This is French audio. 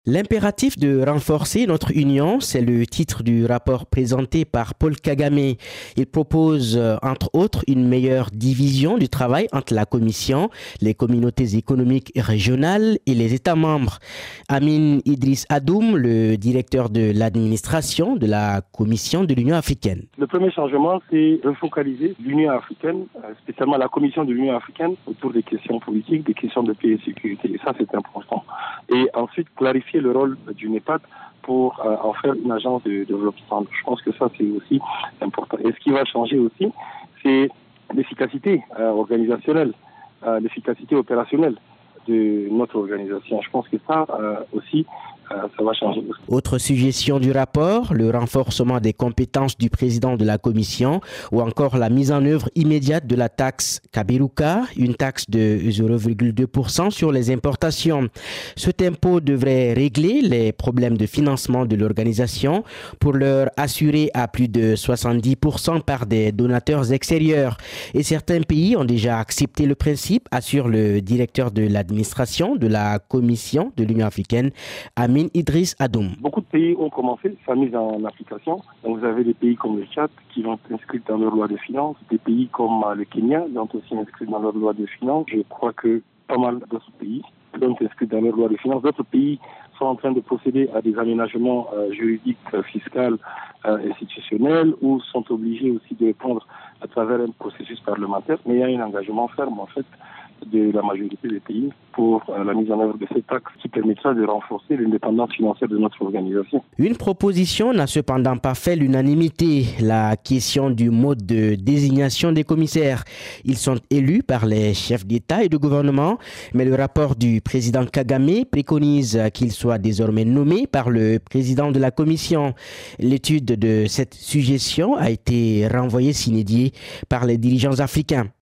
L'impératif de renforcer notre union, c'est le titre du rapport présenté par Paul Kagame. Il propose, entre autres, une meilleure division du travail entre la Commission, les communautés économiques et régionales et les États membres. Amin Idriss Adoum, le directeur de l'administration de la Commission de l'Union africaine. Le premier changement, c'est de focaliser l'Union africaine, spécialement la Commission de l'Union africaine, autour des questions politiques, des questions de paix et sécurité. Et ça, c'est important. Et ensuite, clarifier le rôle du NEPAD pour en faire une agence de développement. Je pense que ça, c'est aussi important. Et ce qui va changer aussi, c'est l'efficacité organisationnelle, l'efficacité opérationnelle de notre organisation. Je pense que ça aussi, ça va changer. Autre suggestion du rapport, le renforcement des compétences du président de la commission ou encore la mise en œuvre immédiate de la taxe Kaberuka, une taxe de 0,2% sur les importations. Cet impôt devrait régler les problèmes de financement de l'organisation pour leur assurer à plus de 70% par des donateurs extérieurs. Et certains pays ont déjà accepté le principe, assure le directeur de l'administration de la commission de l'Union africaine, Amin Idriss Adoum. Beaucoup de pays ont commencé sa mise en application. Donc vous avez des pays comme le Tchad qui vont inscrire dans leur loi de finances, des pays comme le Kenya qui vont aussi inscrire dans leur loi de finances. Je crois que pas mal d'autres pays vont inscrire dans leur loi de finances. D'autres pays sont en train de procéder à des aménagements juridiques, fiscaux, institutionnels ou sont obligés aussi de répondre à travers un processus parlementaire. Mais il y a un engagement ferme en fait de la majorité des pays pour la mise en œuvre de ces taxes qui permettra de renforcer l'indépendance financière de notre organisation. Une proposition n'a cependant pas fait l'unanimité, la question du mode de désignation des commissaires. Ils sont élus par les chefs d'État et de gouvernement, mais le rapport du président Kagame préconise qu'ils soient désormais nommés par le président de la commission. L'étude de cette suggestion a été renvoyée sine die par les dirigeants africains.